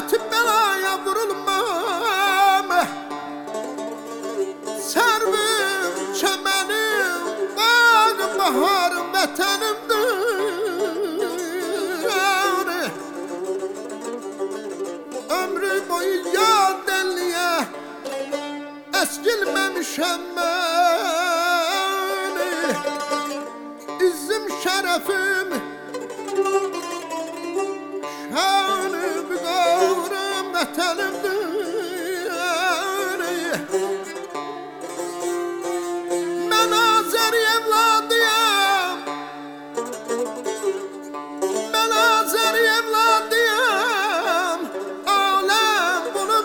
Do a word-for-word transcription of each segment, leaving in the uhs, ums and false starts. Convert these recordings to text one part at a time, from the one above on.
Devletim belaya vurulmam, servim çemenim, bağım baharım vatanımdır. Ömrü boyu yad elliye eskilmemişem ben. İzzim şerefim şanım gavrum vatanımdır. Ben Azeri evladıyım, ben Azeri evladıyım. Alem bunu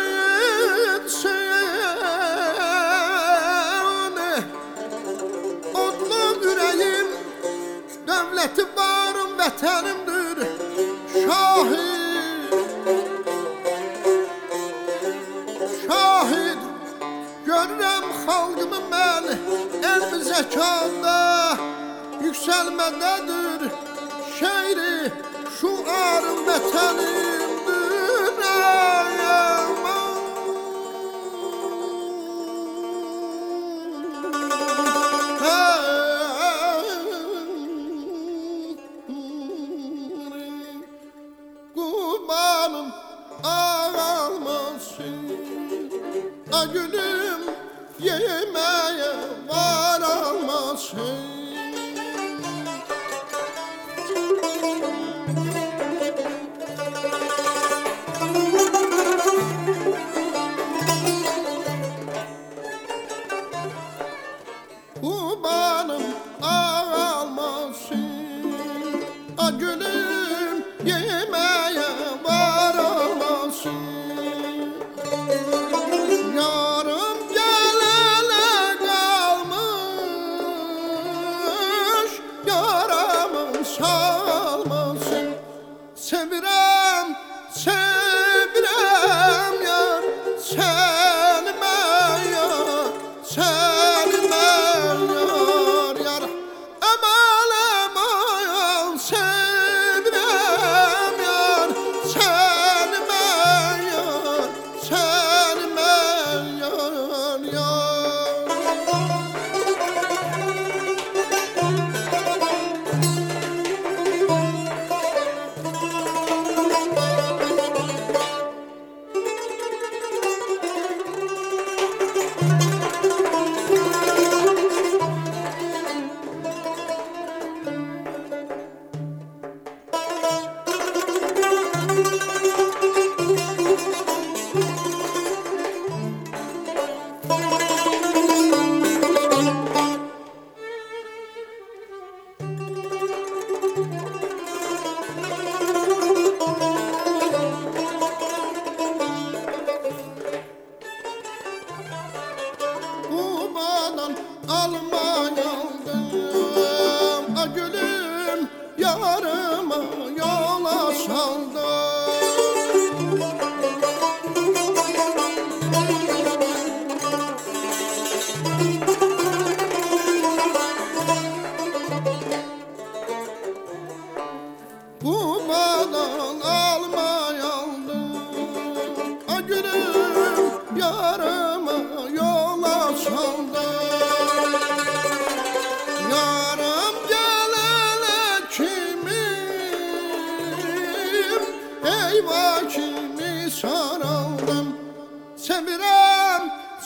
bilsin. Odlu yüreğim, devletim varım vatanımdır. Şahit, şahit görürəm xalqımı mən, elm zəkanda yükselmədədir. Şeiri şuarım vətənimdir. Kurbanım ağalmasın, a gülüm yemeğe var almasın. Kurbanım ağalmasın, a gülüm yemeğe var almasın. Yarım gelene kalmış, yaramın salmasın. Sevirem, sevirem yar, senime yar, senime yar, yar. Aman aman sevirem yar, senime yar, senime yar, yar. Kurbanın almayaldım, a gülüm yarıma yola saldım. Kurbanın almayaldım, a gülüm yarıma yola saldım. Yarım gelene kimim, eyvah kimi saraldım. Sevirem,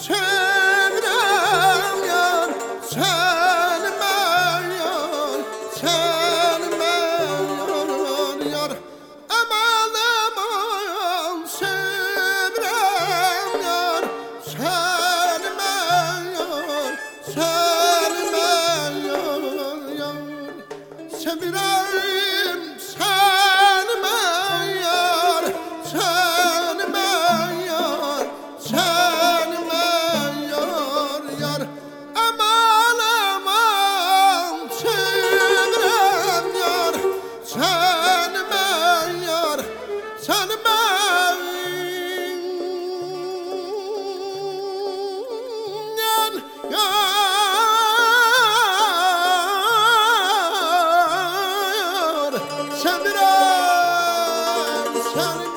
sevirem yar, senime yar, senime yar, yar. Aman aman sevirem yar, senime yar, senime yar, yar. Sevirem, senime yar, senime yar, senime yar, yar. Aman aman sevirem yar, senime yar, senime yar, yar. Sevirem, sevirem.